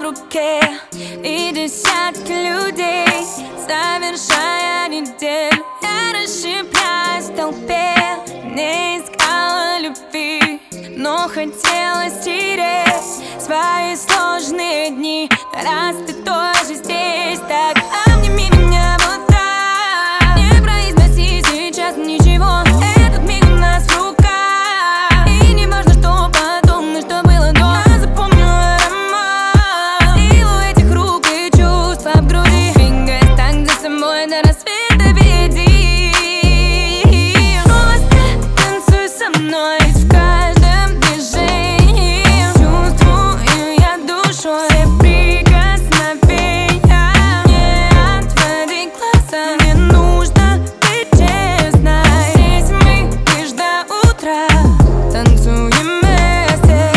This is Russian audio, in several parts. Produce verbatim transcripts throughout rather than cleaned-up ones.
руке и десятки людей, совершая неделю. Я расщепляюсь в толпе, не искала любви, но хотела стереть свои сложные дни. Раз ты тоже здесь, так обними меня вот так. Не произноси сейчас ничего, этот миг у нас в руках. И не важно, что потом и что было до. Я запомнила аромат, силу этих рук и чувства в груди. Двигаясь так за собой до рассвета, веди. Просто танцуй со мной в каждом движении. Чувствую я душой прикосновения. Не отводи глаза, мне нужно быть честной. Здесь мы лишь до утра танцуем вместе.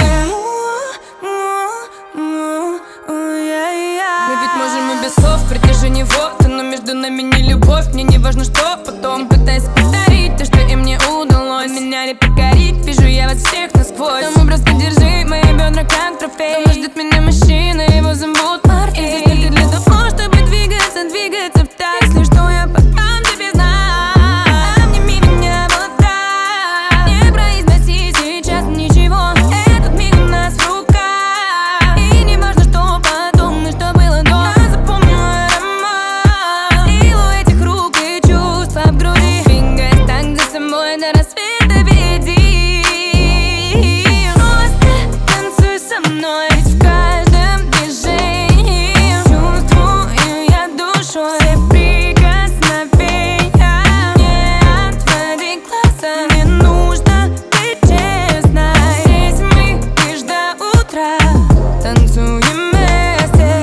Мы ведь можем и без слов, притяжение вот оно между нами не любовь. Мне не важно, что потом. Не пытайся повторить то, что им не удалось. Меня не покорить, вижу я вас всех насквозь. Тому просто держи мои бедра как трофей. Дома ждет меня мужчина, его зовут Марк. И здесь только для того, чтобы двигаться, двигаться в такт. Если что, я подам тебе знак. Обними меня вот так. Не произноси сейчас ничего, этот миг у нас в руках. И не важно, что потом и что было до. Я запомнила аромат, силу этих рук и чувства в груди. Двигаясь так за собой до рассвета, веди. Просто танцуй со мной в каждом движении. Чувствую я душой прикосновения. Не отводи глаза, мне нужно быть честной. Здесь мы лишь до утра танцуем вместе.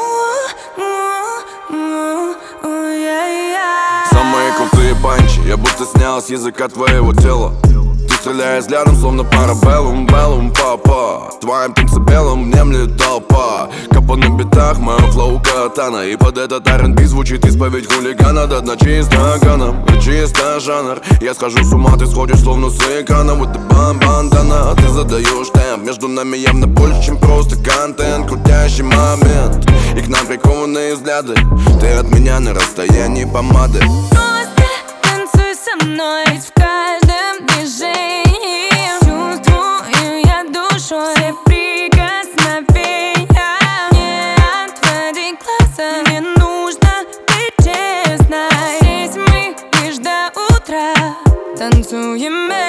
Самые крутые панчи, я будто снял с языка твоего тела. Ты стреляешь взглядом, словно парабеллум, беллум, папа. Твоим танцепелом внемлет толпа. Капа на битах, мое флоу катана. И под этот ар энд би звучит исповедь хулигана. Да дна чисто ганом, и чисто жанр. Я схожу с ума, ты сходишь словно с экрана. Вот ты бан-бандана, ты задаешь темп. Между нами явно больше, чем просто контент. Крутящий момент, и к нам прикованные взгляды. Ты от меня на расстоянии помады. Просто танцуй со мной в каждом движении. Чувствую я душой прикосновения. Не отводи глаза, мне нужно быть честной. Здесь мы лишь до утра танцуем.